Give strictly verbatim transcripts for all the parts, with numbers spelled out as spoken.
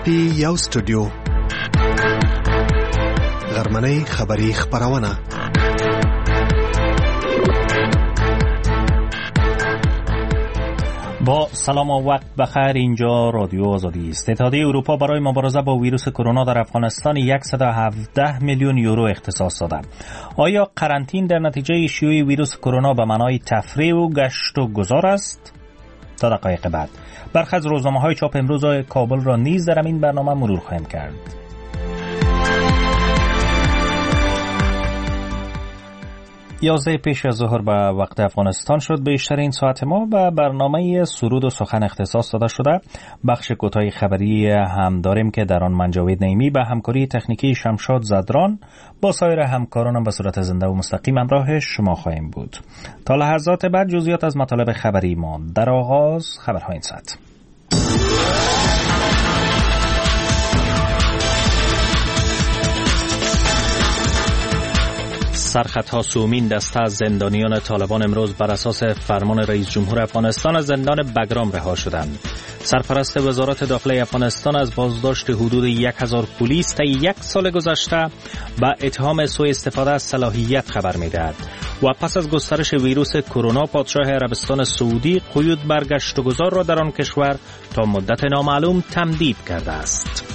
دی یو استودیو غرمنۍ خبری خبرونه. با سلام و وقت بخیر. اینجا رادیو آزادی است. اتحادیه اروپا برای مبارزه با ویروس کرونا در افغانستان صد و هفده میلیون یورو اختصاص داده. آیا قرنطینه در نتیجه شیوع ویروس کرونا به معنای تفریح و گشت و گذار است؟ تا دقایق بعد برخی از روزنامه‌های چاپ امروز کابل را نیز در این برنامه مرور خواهیم کرد. یازده پیش از ظهر به وقت افغانستان شد. بیشتر این ساعت ما به برنامه سرود و سخن اختصاص داده شده. بخش کوتاه خبری هم داریم که در آن من جاوید نعیمی به همکاری تکنیکی شمشاد زدران با سایر همکارانم به صورت زنده و مستقیم همراه شما خواهیم بود. تا لحظات بعد جزئیات از مطالب خبری ما. در آغاز خبرهای این ساعت. سرخط سومین دسته از زندانیان طالبان امروز بر اساس فرمان رئیس جمهور افغانستان از زندان بگرام رها شدند. سرپرست وزارت داخلی افغانستان از بازداشت حدود یک هزار پلیس طی یک سال گذشته با اتهام سوء استفاده از صلاحیت خبر می‌دهد و پس از گسترش ویروس کرونا پادشاه عربستان سعودی قیود بر گشت و گذار را در آن کشور تا مدت نامعلوم تمدید کرده است.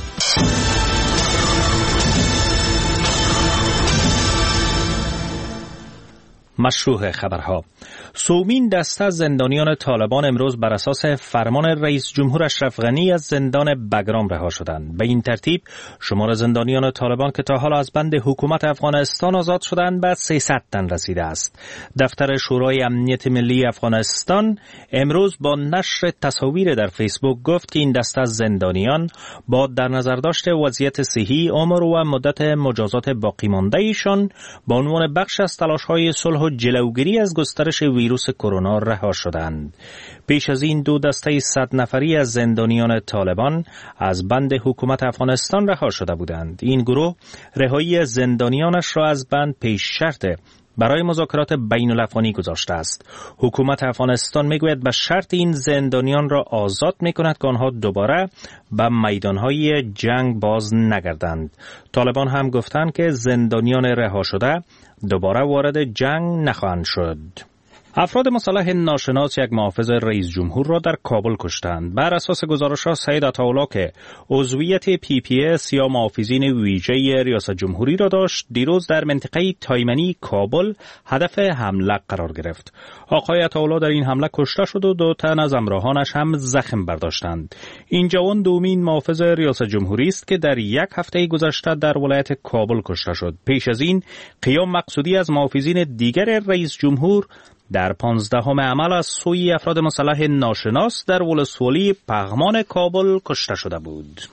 مشروع خبرها. سومین دسته از زندانیان طالبان امروز بر اساس فرمان رئیس جمهور اشرف غنی از زندان بگرام رها شدند. به این ترتیب شمار زندانیان طالبان که تا حالا از بند حکومت افغانستان آزاد شدند به سیصد تن رسیده است. دفتر شورای امنیت ملی افغانستان امروز با نشر تصاویر در فیسبوک گفت که این دسته از زندانیان با در نظر داشت وضعیت صحی، عمر و مدت مجازات باقی مانده ایشان با عنوان بخش از تلاش‌های صلح و جلوگیری از گسترش ویروس کرونا رها شدند. پیش از این دو دسته صد نفری از زندانیان طالبان از بند حکومت افغانستان رها شده بودند. این گروه رهایی زندانیانش را از بند پیش شرط برای مذاکرات بین الافغانی گذاشته است. حکومت افغانستان میگوید به شرط این زندانیان را آزاد میکند که آنها دوباره به میدانهای جنگ باز نگردند. طالبان هم گفتند که زندانیان رها شده دوباره وارد جنگ نخواهند شد. افراد مسلح ناشناس یک محافظ رئیس جمهور را در کابل کشتند. بر اساس گزارش‌ها سید عطاالله که عضویت پی پی اس یا محافظین ویژه ریاست جمهوری را داشت، دیروز در منطقه تایمنی کابل هدف حمله قرار گرفت. آقای عطاالله در این حمله کشته شد و دو تن از همراهانش هم زخم برداشتند. این جوان دومین محافظ ریاست جمهوری است که در یک هفته گذشته در ولایت کابل کشته شد. پیش از این قیام مقصودی از محافظین دیگر رئیس جمهور در پانزدهم عمل از سوی افراد مسلح ناشناس در ولسوالی پغمان کابل کشته شده بود.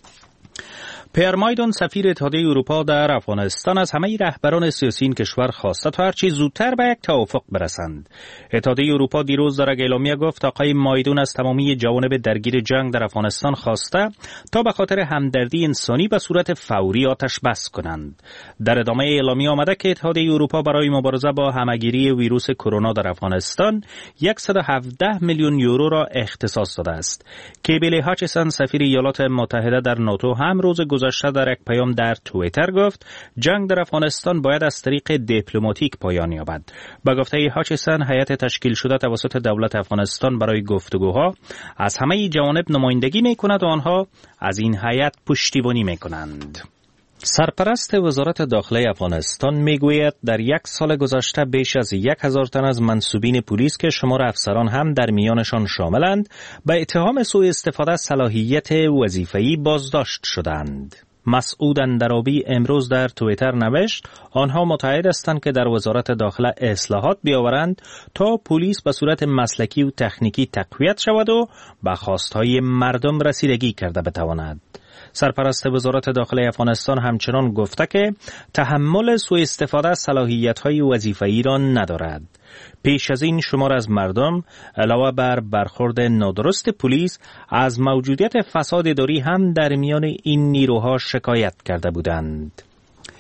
پر مایدون سفیر اتحادیه اروپا در افغانستان از همه رهبران سیاسی این کشور خواسته تا هرچی زودتر به یک توافق برسند. اتحادیه اروپا دیروز در اعلامیه گفت آقای مایدون از تمامی جوانب درگیر جنگ در افغانستان خواسته تا به خاطر همدردی انسانی به صورت فوری آتش بس کنند. در ادامه اعلامیه آمده که اتحادیه اروپا برای مبارزه با همهگیری ویروس کرونا در افغانستان صد و هفده میلیون یورو را اختصاص داده است. کیبلی هاچسون سفیر ایالات متحده در ناتو هم روز گذشته در یک پیام در توییتر گفت جنگ در افغانستان باید از طریق دیپلماتیک پایان یابد. با گفته هاچسون هیئت تشکیل شده توسط دولت افغانستان برای گفتگوها از همه جوانب نمایندگی می‌کند و آنها از این هیئت پشتیبانی می‌کنند. سرپرست وزارت داخلی افغانستان میگوید در یک سال گذشته بیش از یک هزار تن از منصوبین پلیس که شمار افسران هم در میانشان شاملند به اتهام سوء استفاده از صلاحیت وظیفه‌ای بازداشت شدند. مسعود اندرابی امروز در توییتر نوشت آنها متعهد هستند که در وزارت داخله اصلاحات بیاورند تا پلیس به صورت مسلکی و تکنیکی تقویت شود و به خواستهای مردم رسیدگی کرده بتواند. سرپرست وزارت داخلی افغانستان همچنان گفته که تحمل سوء استفاده از صلاحیت‌های وظیفه‌ای را ندارد. پیش از این شمار از مردم علاوه بر برخورد نادرست پلیس از موجودیت فساد اداری هم در میان این نیروها شکایت کرده بودند.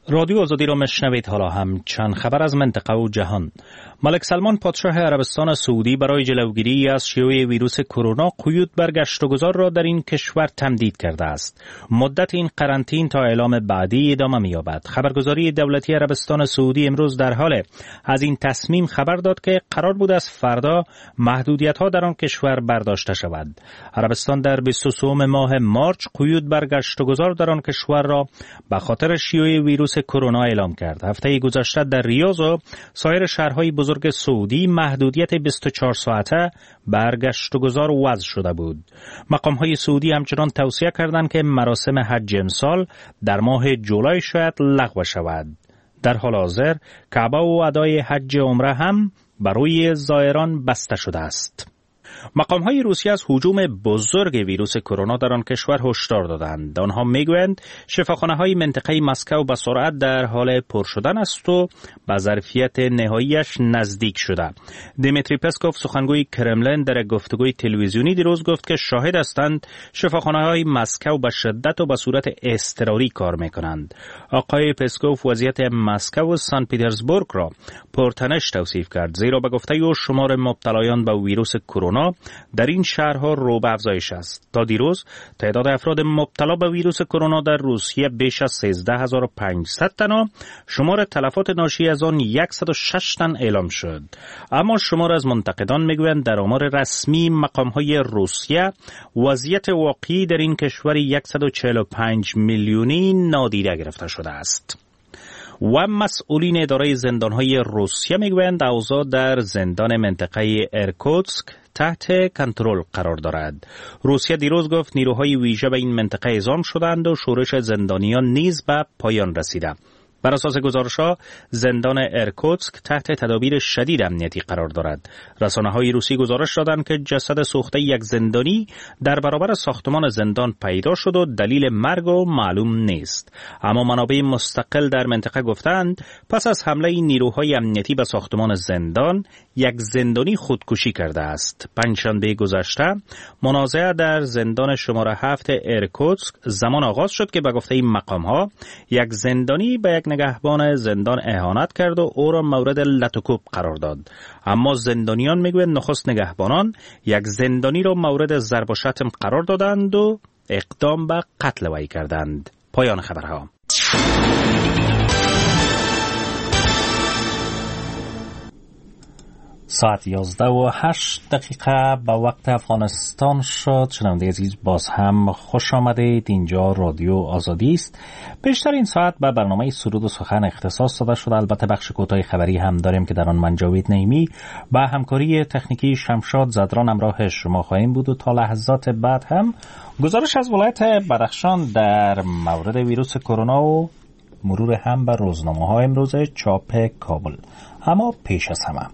رادیو آزادی را مشنوید. حالا هم چند خبر از منطقه و جهان. ملک سلمان پادشاه عربستان سعودی برای جلوگیری از شیوع ویروس کرونا قیود بر گشت و گذار را در این کشور تمدید کرده است. مدت این قرنطین تا اعلام بعدی ادامه می‌یابد. خبرگزاری دولتی عربستان سعودی امروز در حال از این تصمیم خبر داد که قرار بود از فردا محدودیت‌ها در آن کشور برداشته شود. عربستان در بیست و سه ماه مارچ قیود بر گشت و گذار در آن کشور را به خاطر شیوع ویروس کرونا اعلام کرد. هفته گذشته در ریاض و سایر شهرهای بزرگ سعودی محدودیت بیست و چهار ساعته بر گشت و گذار وضع شده بود. مقام‌های سعودی همچنان توصیه کردند که مراسم حج امسال در ماه جولای شاید لغو شود. در حال حاضر کعبه و ادای حج عمره هم برای زائران بسته شده است. مقام‌های روسیه از هجوم بزرگ ویروس کرونا در آن کشور هشدار دادند. آنها میگویند شفاخانه‌های منطقه مسکو به سرعت در حال پر شدن است و به ظرفیت نهاییش نزدیک شده. دیمیتری پسکوف سخنگوی کرملین در گفتگوی تلویزیونی دیروز گفت که شاهد هستند شفاخانه‌های مسکو به شدت و به صورت اضطراری کار می‌کنند. آقای پسکوف وضعیت مسکو و سن پترزبورگ را پرتنش توصیف کرد، زیرا به گفته او شمار مبتلایان به ویروس کرونا در این شهرها رو به افزایش است. تا دیروز تعداد افراد مبتلا به ویروس کرونا در روسیه بیش از سیزده هزار و پانصد تن و شمار تلفات ناشی از آن صد و شش تن اعلام شد. اما شمار از منتقدان میگویند در آمار رسمی مقام‌های روسیه وضعیت واقعی در این کشور صد و چهل و پنج میلیونی نادیده گرفته شده است. و مسئولین اداره زندان‌های روسیه میگویند اوضاع در زندان منطقه ایرکوتسک تحت کنترل قرار دارد. روسیه دیروز گفت نیروهای ویژه به این منطقه اعزام شدند و شورش زندانیان نیز به پایان رسیده. بر اساس گزارش‌ها زندان ایرکوتسک تحت تدابیر شدید امنیتی قرار دارد. رسانه‌های روسی گزارش دادند که جسد سوخته یک زندانی در برابر ساختمان زندان پیدا شد و دلیل مرگ و معلوم نیست. اما منابع مستقل در منطقه گفتند پس از حمله نیروهای امنیتی به ساختمان زندان یک زندانی خودکشی کرده است. پنجشنبه گذشته منازعه در زندان شماره هفت ایرکوتسک زمان آغاز شد که به گفته این مقام‌ها یک زندانی به یک نگهبان زندان اهانت کرد و او را مورد لطوکوب قرار داد. اما زندانیان میگویند نخست نگهبانان یک زندانی را مورد ضرب و شتم قرار دادند و اقدام به قتل وی کردند. پایان خبرها. ساعت یازده و هشت دقیقه به وقت افغانستان شد. شنونده عزیز باز هم خوش آمدید. اینجا رادیو آزادی است. بیشتر این ساعت به برنامه سرود و سخن اختصاص داده شده. البته بخش کوتاه خبری هم داریم که در آن من جاوید نعیمی با همکاری تکنیکی شمشاد زدران همراه شما خواهیم بود و تا لحظات بعد هم گزارش از ولایت بدخشان در مورد ویروس کرونا و مرور هم بر روزنامه‌های امروز چاپ کابل. اما پیش از همه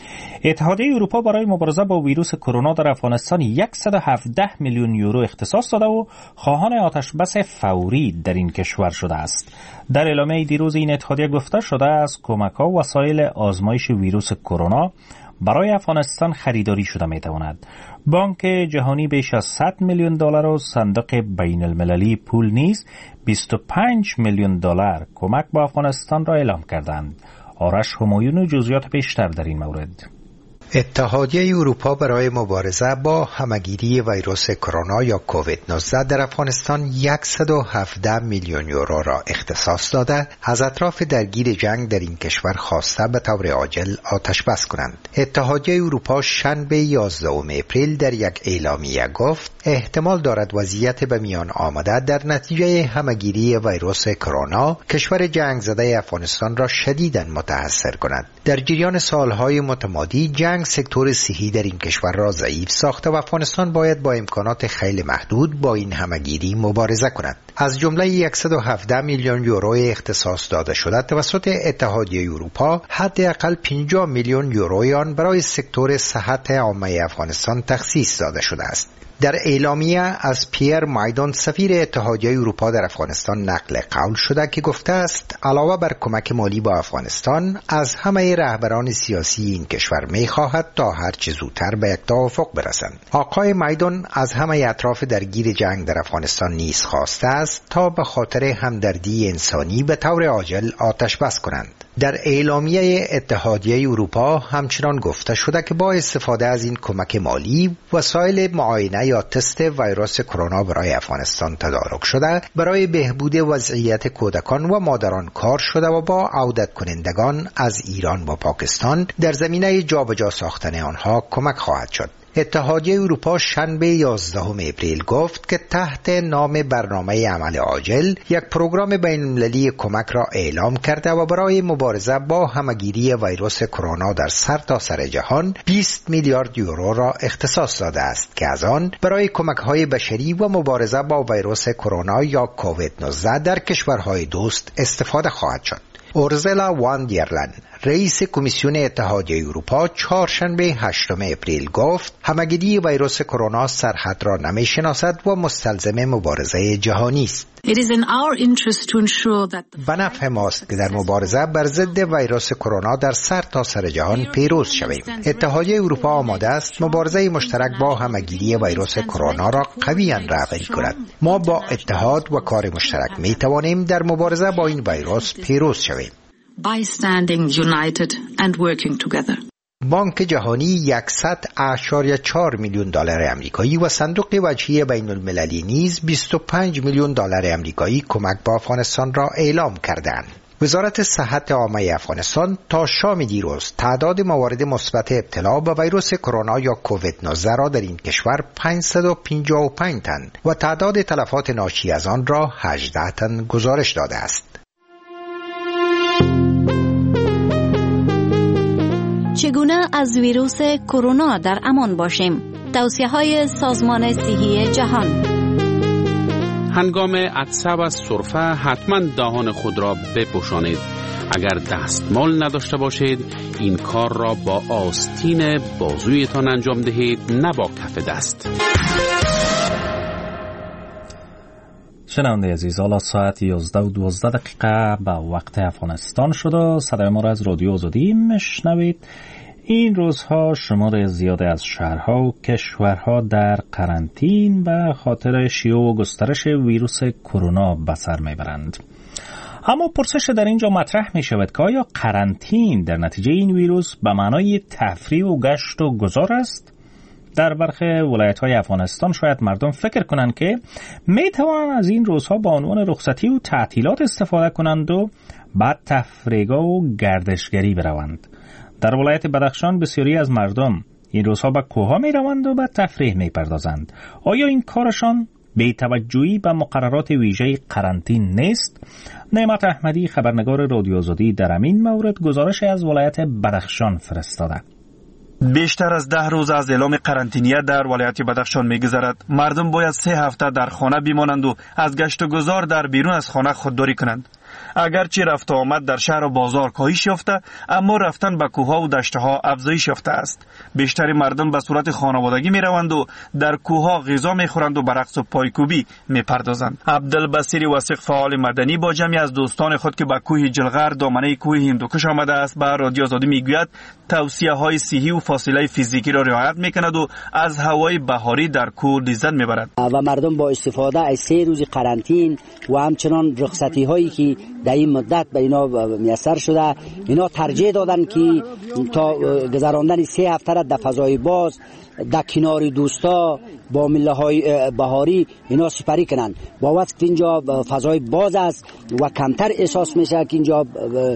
اتحادیه اروپا برای مبارزه با ویروس کرونا در افغانستان صد و هفده میلیون یورو اختصاص داده و خواهان آتشبس فوری در این کشور شده است. در اعلامیه دیروز این اتحادیه گفته شده از کمک‌ها و وسایل آزمایش ویروس کرونا برای افغانستان خریداری شده می‌تواند. بانک جهانی بیش از صد میلیون دلار و صندوق بین المللی پول نیز بیست و پنج میلیون دلار کمک به افغانستان را اعلام کردند. آرش همایون و جزئیات بیشتر در این مورد. اتحادیه اروپا برای مبارزه با همهگیری ویروس کرونا یا کووید نوزده در افغانستان صد و هفده میلیون یورو را اختصاص داده از اطراف درگیر جنگ در این کشور خواسته به طور عاجل آتش بس کنند. اتحادیه اروپا شنبه یازدهم اپریل در یک اعلامیه گفت احتمال دارد وضعیت به میان آمده در نتیجه همهگیری ویروس کرونا کشور جنگ زده افغانستان را شدیداً متاثر کند. در جریان سالهای متمادی جنگ سکتور صحی در این کشور را ضعیف ساخته و افغانستان باید با امکانات خیلی محدود با این همهگیری مبارزه کند. از جمله صد و هفده میلیون یورو اختصاص داده شده توسط اتحادیه اروپا حداقل پنجاه میلیون یورو آن برای سکتور صحت عامه افغانستان تخصیص داده شده است. در اعلامیه از پیر مایدان سفیر اتحادیه اروپا در افغانستان نقل قول شده که گفته است علاوه بر کمک مالی با افغانستان از همه رهبران سیاسی این کشور می‌خواهد تا هر چه زودتر به یک توافق برسند. آقای مایدان از همه اطراف درگیر جنگ در افغانستان نیز خواسته است تا به خاطر همدردی انسانی به طور عاجل آتش بس کنند. در اعلامیه اتحادیه اروپا همچنان گفته شده که با استفاده از این کمک مالی وسایل معاینه یا تست ویروس کرونا برای افغانستان تدارک شده، برای بهبود وضعیت کودکان و مادران کار شده و با عودت کنندگان از ایران و پاکستان در زمینه جابجا ساختن آنها کمک خواهد شد. اتحادیه اروپا شنبه یازدهم اپریل گفت که تحت نام برنامه عمل عاجل یک پروگرام بین‌المللی کمک را اعلام کرده و برای مبارزه با همه‌گیری ویروس کرونا در سرتاسر جهان بیست میلیارد یورو را اختصاص داده است که از آن برای کمک‌های بشری و مبارزه با ویروس کرونا یا کووید نوزده در کشورهای دوست استفاده خواهد شد. اورزلا وان دیرلن، رئیس کمیسیون اتحادیه اروپا، چهارشنبه هشتم اپریل گفت همه‌گیری ویروس کرونا سرحد را نمی‌شناسد و مستلزم مبارزه جهانی است. به نفع ماست که در مبارزه بر ضد ویروس کرونا در سرتاسر جهان پیروز شویم. اتحادیه اروپا آماده است مبارزه مشترک با همه‌گیری ویروس کرونا را قویاً رهبری کند. ما با اتحاد و کار مشترک می توانیم در مبارزه با این ویروس پیروز شویم. By standing united and working together. بانک جهانی صد و چهار میلیون دلار آمریکایی و صندوق وجهی بین المللی نیز بیست و پنج میلیون دلار آمریکایی کمک به افغانستان را اعلام کردند. وزارت صحت عامه افغانستان تا شام دیروز تعداد موارد مثبت ابتلا به ویروس کرونا یا کووید نوزده را در این کشور پانصد و پنجاه و پنج تن و تعداد تلفات ناشی از آن را هجده تن گزارش داده است. چگونه از ویروس کرونا در امان باشیم؟ توصیه‌های سازمان صحی جهان. هنگام عطسه و سرفه حتما دهان خود را بپوشانید. اگر دستمال نداشته باشید این کار را با آستین بازویتان انجام دهید، نه با کف دست. شنونده عزیز، حالا ساعت یازده و دوازده دقیقه به وقت افغانستان شده. صدای ما را از رادیو آزادی میشنوید. این روزها شمار زیادی از شهرها و کشورها در قرنطین به خاطر شیوع و گسترش ویروس کرونا به سر میبرند. اما پرسش در اینجا مطرح می شود که آیا قرنطین در نتیجه این ویروس به معنای تفریح و گشت و گذار است؟ در برخی ولایت‌های افغانستان شاید مردم فکر کنند که می توانند از این روزها با عنوان رخصتی و تعطیلات استفاده کنند و بعد تفریحگاه و گردشگری بروند. در ولایت بدخشان بسیاری از مردم این روزها به کوه‌ها می روند و به تفریح می پردازند. آیا این کارشان بی توجهی به مقررات ویژه قرنطین نیست؟ نعمت احمدی خبرنگار رادیو آزادی در همین مورد گزارش از ولایت بدخشان فرستاده. بیشتر از ده روز از اعلام قرنطینیه در ولایت بدخشان می‌گذرد. مردم باید سه هفته در خانه بمانند و از گشت و گذار در بیرون از خانه خودداری کنند. اگرچه رفت و آمد در شهر و بازار کاهش یافته، اما رفتن به کوه‌ها و دشت‌ها افزایش یافته است. بیشتر مردم به صورت خانوادگی می‌روند و در کوه‌ها غذا می‌خورند و به رقص و پایکوبی می‌پردازند. عبدالبصیر وثیق، فعال مدنی، با جمعی از دوستان خود که به کوه جلغر دامنه کوه هندوکش آمده است به رادیو آزادی میگوید توصیه‌های صحی و فاصله فیزیکی را رعایت می‌کند و از هوای بهاری در کوه لذت می‌برد. و مردم با استفاده از سه روز قرنطین و همچنان رخصتی‌هایی که در این مدت به اینا میسر شده، اینا ترجیح دادن که تا گذراندن سه هفته را در فضای باز در کنار دوستا با مله‌های بهاری اینا سپری کنن. با وقت اینجا فضای باز است و کمتر احساس میشه که اینجا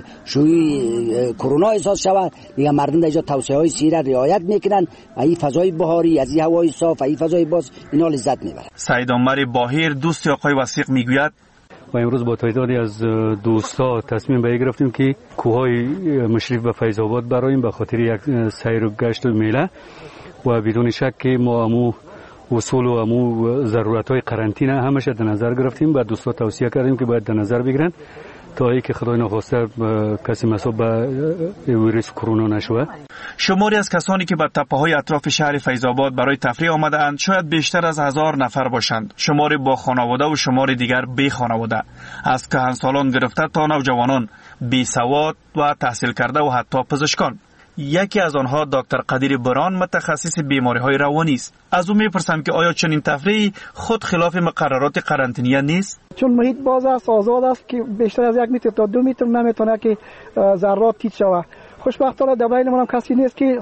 شوی کرونا احساس شود، دیگه مردم اینجا توصیه‌های صحی را رعایت میکنن. این فضای بهاری، از این هوای صاف، این فضای باز اینا لذت میبرن. سعید عمر باهیر، دوست آقای وثیق، میگوید و امروز با تعدادی از دوستا تصمیم به این گرفتیم که کوههای مشرف به فیض آباد براییم به خاطر یک سیر و گشت و میله و بدون شک که ما امو اصول و امو ضرورت‌های قرنطینه همش در نظر گرفتیم. با دوستا توصیه کردیم که باید در نظر بگیرن تا اینکه خدای نخواسته کسی مصاب به ویروس کرونا نشوه. شماری از کسانی که به تپه‌های اطراف شهر فیض آباد برای تفریح آمده‌اند شاید بیشتر از هزار نفر باشند. شماری با خانواده و شماری دیگر بی خانواده، از کهنسالان گرفته تا نوجوانان، بی سواد و تحصیل کرده و حتی پزشکان. یکی از آنها دکتر قدیر بران متخصص بیماری‌های روانی است. از او میپرسم که آیا چنین تفریحی خود خلاف مقررات قرنطینه نیست؟ چون محیط باز است، آزاد است که بیشتر از یک متر تا دو متر نمیتونه که ذرات تیز شود. خوشبختانه در بین ما هم کسی نیست که